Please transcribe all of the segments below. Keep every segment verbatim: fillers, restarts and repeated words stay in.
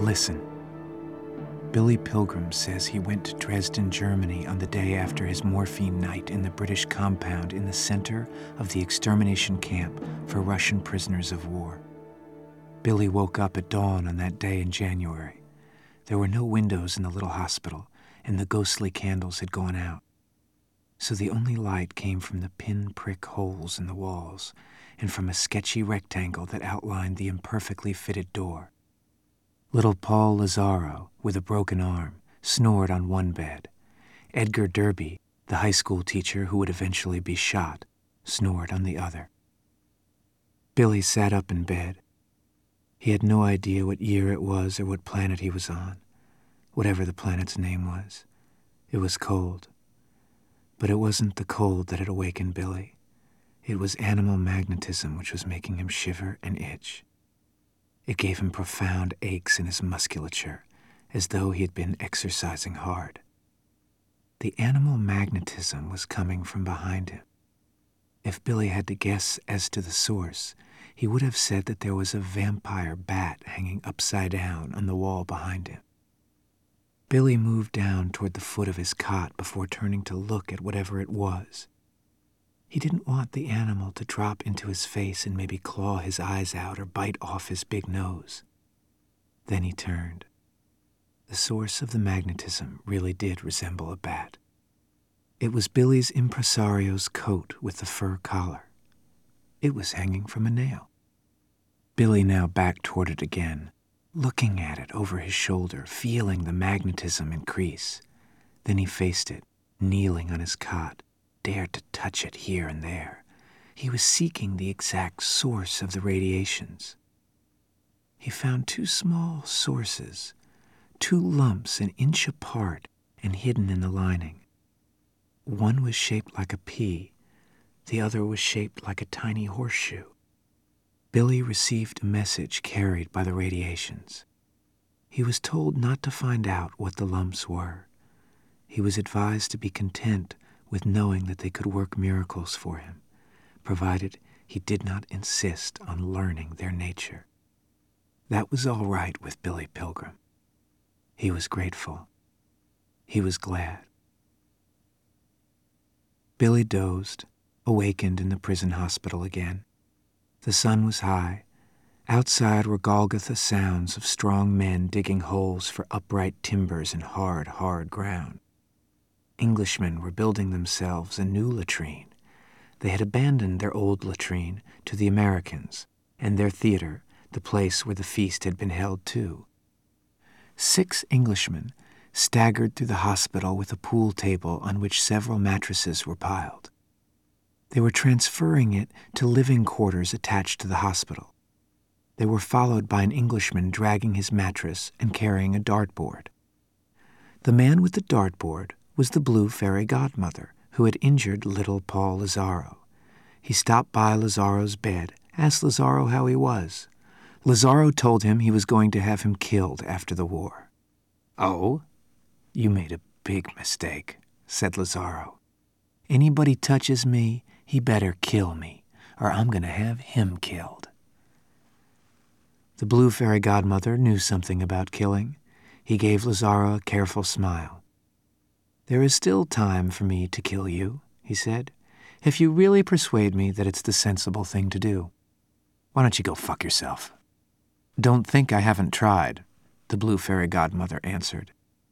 Listen. Billy Pilgrim says he went to Dresden, Germany on the day after his morphine night in the British compound in the center of the extermination camp for Russian prisoners of war. Billy woke up at dawn on that day in January. There were no windows in the little hospital, and the ghostly candles had gone out. So the only light came from the pin-prick holes in the walls and from a sketchy rectangle that outlined the imperfectly fitted door. Little Paul Lazzaro, with a broken arm, snored on one bed. Edgar Derby, the high school teacher who would eventually be shot, snored on the other. Billy sat up in bed. He had no idea what year it was or what planet he was on, whatever the planet's name was. It was cold. But it wasn't the cold that had awakened Billy. It was animal magnetism which was making him shiver and itch. It gave him profound aches in his musculature, as though he had been exercising hard. The animal magnetism was coming from behind him. If Billy had to guess as to the source, he would have said that there was a vampire bat hanging upside down on the wall behind him. Billy moved down toward the foot of his cot before turning to look at whatever it was. He didn't want the animal to drop into his face and maybe claw his eyes out or bite off his big nose. Then he turned. The source of the magnetism really did resemble a bat. It was Billy's impresario's coat with the fur collar. It was hanging from a nail. Billy now backed toward it again, looking at it over his shoulder, feeling the magnetism increase. Then he faced it, kneeling on his cot, dared to touch it here and there. He was seeking the exact source of the radiations. He found two small sources, two lumps an inch apart and hidden in the lining. One was shaped like a pea, the other was shaped like a tiny horseshoe. Billy received a message carried by the radiations. He was told not to find out what the lumps were. He was advised to be content with knowing that they could work miracles for him, provided he did not insist on learning their nature. That was all right with Billy Pilgrim. He was grateful. He was glad. Billy dozed, awakened in the prison hospital again. The sun was high. Outside were Golgotha sounds of strong men digging holes for upright timbers in hard, hard ground. Englishmen were building themselves a new latrine. They had abandoned their old latrine to the Americans, and their theater, the place where the feast had been held too. Six Englishmen staggered through the hospital with a pool table on which several mattresses were piled. They were transferring it to living quarters attached to the hospital. They were followed by an Englishman dragging his mattress and carrying a dartboard. The man with the dartboard was the Blue Fairy Godmother who had injured little Paul Lazzaro. He stopped by Lazzaro's bed, asked Lazzaro how he was. Lazzaro told him he was going to have him killed after the war. "Oh? You made a big mistake," said Lazzaro. "Anybody touches me, he better kill me, or I'm going to have him killed." The Blue Fairy Godmother knew something about killing. He gave Lazzaro a careful smile. "There is still time for me to kill you," he said, "if you really persuade me that it's the sensible thing to do. Why don't you go fuck yourself?" "Don't think I haven't tried," the Blue Fairy Godmother answered.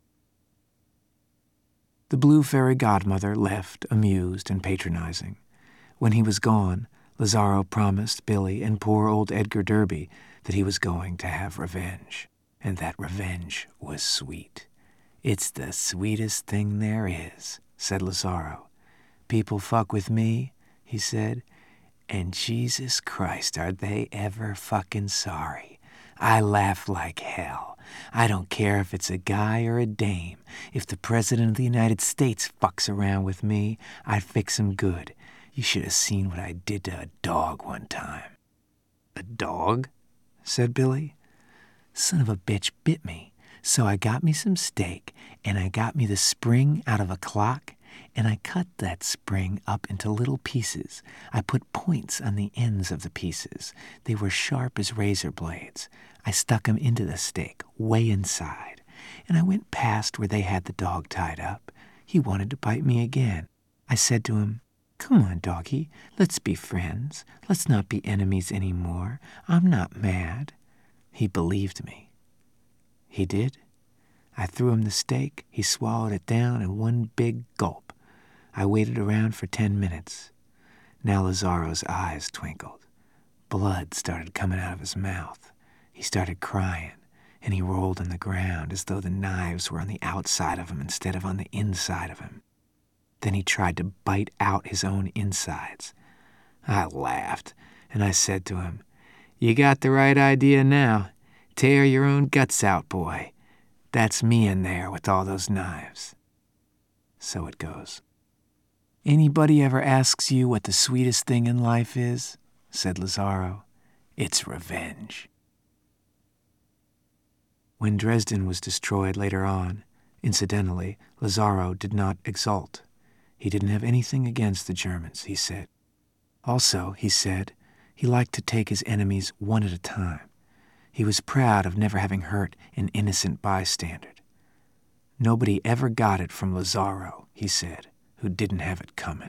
The Blue Fairy Godmother left, amused and patronizing. When he was gone, Lazzaro promised Billy and poor old Edgar Derby that he was going to have revenge, and that revenge was sweet. "It's the sweetest thing there is," said Lazzaro. "People fuck with me," he said, "and Jesus Christ, are they ever fucking sorry. I laugh like hell. I don't care if it's a guy or a dame. If the President of the United States fucks around with me, I fix him good. You should have seen what I did to a dog one time." "A dog?" said Billy. "Son of a bitch bit me. So I got me some steak, and I got me the spring out of a clock, and I cut that spring up into little pieces. I put points on the ends of the pieces. They were sharp as razor blades. I stuck them into the stake, way inside, and I went past where they had the dog tied up. He wanted to bite me again. I said to him, "Come on, doggy, let's be friends. Let's not be enemies anymore. I'm not mad." He believed me. He did. I threw him the steak. He swallowed it down in one big gulp. I waited around for ten minutes. Now Lazzaro's eyes twinkled. Blood started coming out of his mouth. He started crying, and he rolled on the ground as though the knives were on the outside of him instead of on the inside of him. Then he tried to bite out his own insides. I laughed, and I said to him, "You got the right idea now. Tear your own guts out, boy. That's me in there with all those knives." So it goes. "Anybody ever asks you what the sweetest thing in life is," said Lazzaro, "it's revenge." When Dresden was destroyed later on, incidentally, Lazzaro did not exult. He didn't have anything against the Germans, he said. Also, he said, he liked to take his enemies one at a time. He was proud of never having hurt an innocent bystander. Nobody ever got it from Lazzaro, he said, who didn't have it coming.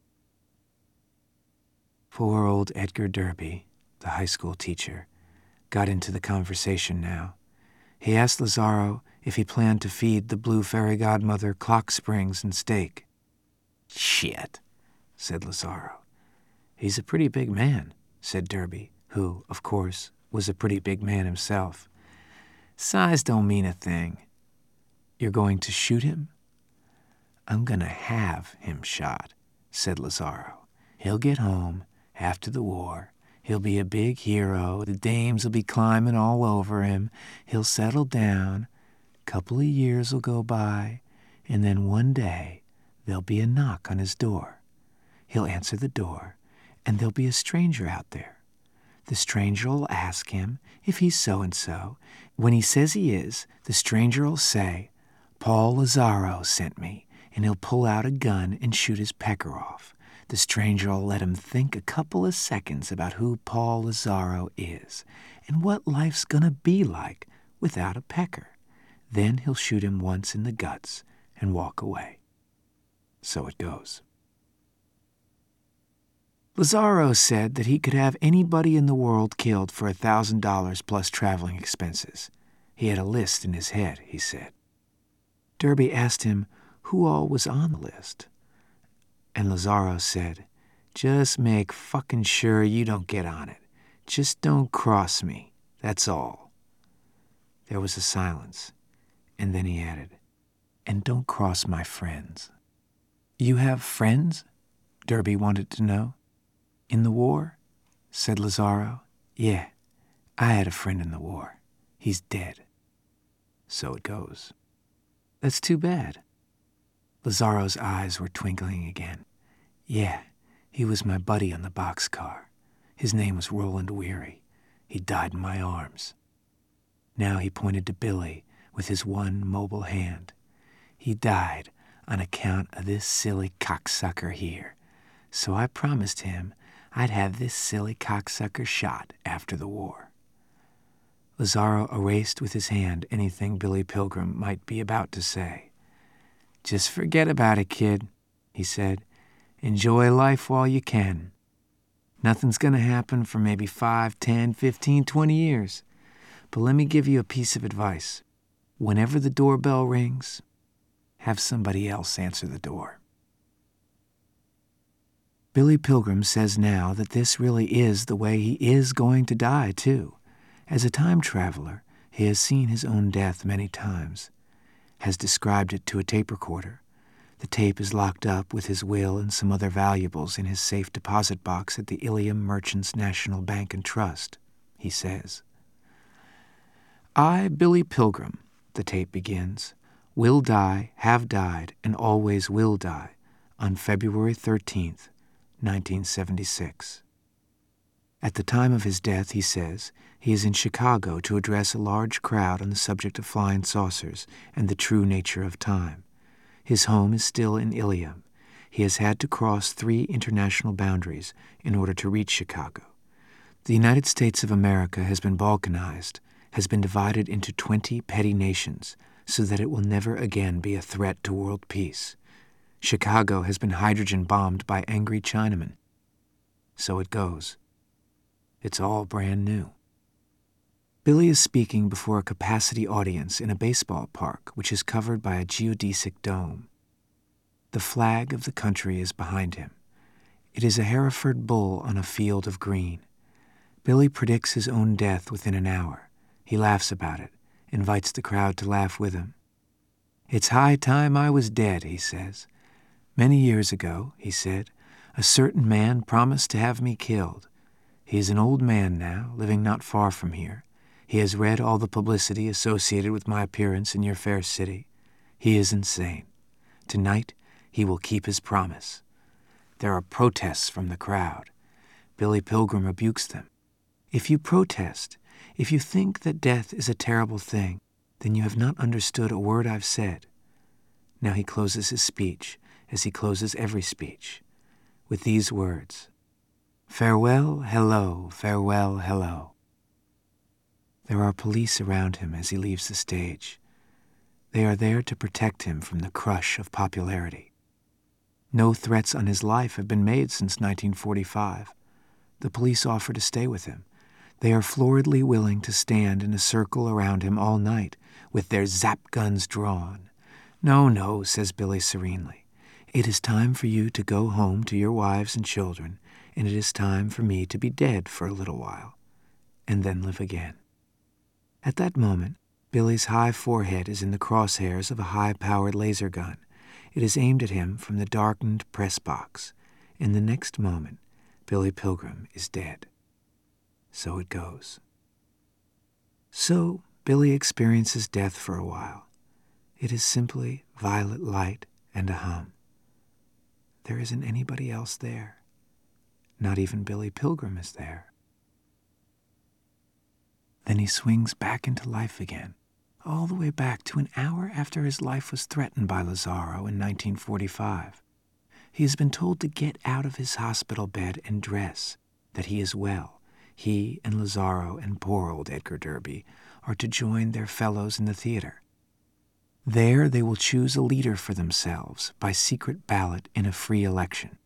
Poor old Edgar Derby, the high school teacher, got into the conversation now. He asked Lazzaro if he planned to feed the blue fairy godmother clock springs and steak. "Shit," said Lazzaro. "He's a pretty big man," said Derby, who, of course, was a pretty big man himself. "Size don't mean a thing." "You're going to shoot him?" "I'm going to have him shot," said Lazzaro. "He'll get home after the war. He'll be a big hero. The dames will be climbing all over him. He'll settle down. A couple of years will go by, and then one day there'll be a knock on his door. He'll answer the door, and there'll be a stranger out there. The stranger will ask him if he's so-and-so. When he says he is, the stranger will say, 'Paul Lazzaro sent me,' and he'll pull out a gun and shoot his pecker off. The stranger will let him think a couple of seconds about who Paul Lazzaro is and what life's gonna be like without a pecker. Then he'll shoot him once in the guts and walk away." So it goes. Lazzaro said that he could have anybody in the world killed for a thousand dollars plus traveling expenses. He had a list in his head, he said. Derby asked him who all was on the list. And Lazzaro said, "Just make fucking sure you don't get on it. Just don't cross me. That's all." There was a silence, and then he added, "And don't cross my friends." "You have friends?" Derby wanted to know. "In the war?" said Lazzaro. "Yeah, I had a friend in the war. He's dead." So it goes. "That's too bad." Lazzaro's eyes were twinkling again. "Yeah, he was my buddy on the boxcar. His name was Roland Weary. He died in my arms." Now he pointed to Billy with his one mobile hand. "He died on account of this silly cocksucker here. So I promised him I'd have this silly cocksucker shot after the war." Lazzaro erased with his hand anything Billy Pilgrim might be about to say. "Just forget about it, kid," he said. "Enjoy life while you can. Nothing's going to happen for maybe five, ten, fifteen, twenty years. But let me give you a piece of advice. Whenever the doorbell rings, have somebody else answer the door." Billy Pilgrim says now that this really is the way he is going to die, too. As a time traveler, he has seen his own death many times, has described it to a tape recorder. The tape is locked up with his will and some other valuables in his safe deposit box at the Ilium Merchants National Bank and Trust. He says, "I, Billy Pilgrim," the tape begins, "will die, have died, and always will die on February thirteenth, nineteen seventy-six. At the time of his death, he says, he is in Chicago to address a large crowd on the subject of flying saucers and the true nature of time. His home is still in Ilium. He has had to cross three international boundaries in order to reach Chicago. The United States of America has been balkanized, has been divided into twenty petty nations, so that it will never again be a threat to world peace. Chicago has been hydrogen bombed by angry Chinamen. So it goes. It's all brand new. Billy is speaking before a capacity audience in a baseball park which is covered by a geodesic dome. The flag of the country is behind him. It is a Hereford bull on a field of green. Billy predicts his own death within an hour. He laughs about it, invites the crowd to laugh with him. "It's high time I was dead," he says. "Many years ago," he said, "a certain man promised to have me killed. He is an old man now, living not far from here. He has read all the publicity associated with my appearance in your fair city. He is insane. Tonight, he will keep his promise." There are protests from the crowd. Billy Pilgrim rebukes them. "If you protest, if you think that death is a terrible thing, then you have not understood a word I've said." Now he closes his speech, as he closes every speech, with these words: "Farewell, hello, farewell, hello." There are police around him as he leaves the stage. They are there to protect him from the crush of popularity. No threats on his life have been made since nineteen forty-five. The police offer to stay with him. They are floridly willing to stand in a circle around him all night, with their zap guns drawn. "No, no," says Billy serenely. "It is time for you to go home to your wives and children, and it is time for me to be dead for a little while, and then live again." At that moment, Billy's high forehead is in the crosshairs of a high-powered laser gun. It is aimed at him from the darkened press box. In the next moment, Billy Pilgrim is dead. So it goes. So Billy experiences death for a while. It is simply violet light and a hum. There isn't anybody else there. Not even Billy Pilgrim is there. Then he swings back into life again, all the way back to an hour after his life was threatened by Lazaro in nineteen forty-five. He has been told to get out of his hospital bed and dress, that he is well. He and Lazaro and poor old Edgar Derby are to join their fellows in the theater. There they will choose a leader for themselves by secret ballot in a free election.